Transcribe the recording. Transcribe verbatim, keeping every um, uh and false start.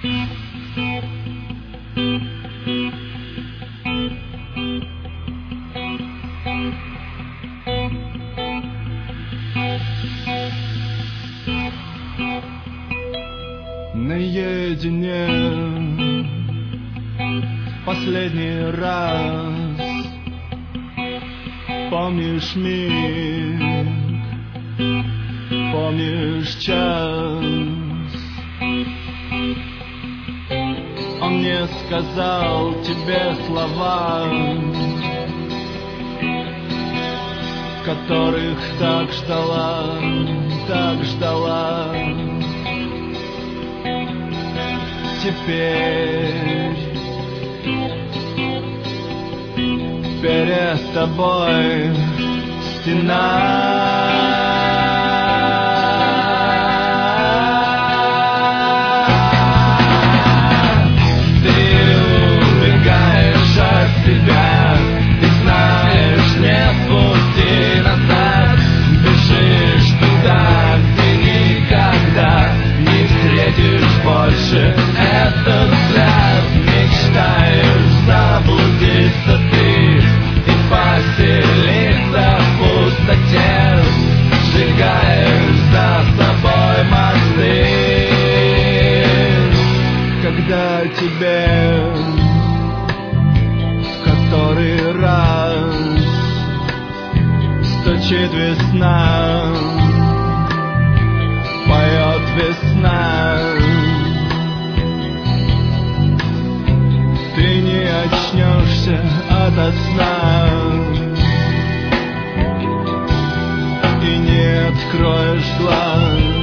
Наедине последний раз. Помнишь миг, помнишь час? Он не сказал тебе слова, которых так ждала, так ждала. Теперь перед тобой стена. Этот взгляд, мечтаешь заблудиться ты и поселиться в пустоте, сжигаешь за собой мосты. Когда тебе в который раз стучит весна, поет весна, ты не очнешься ото сна и не откроешь глаз.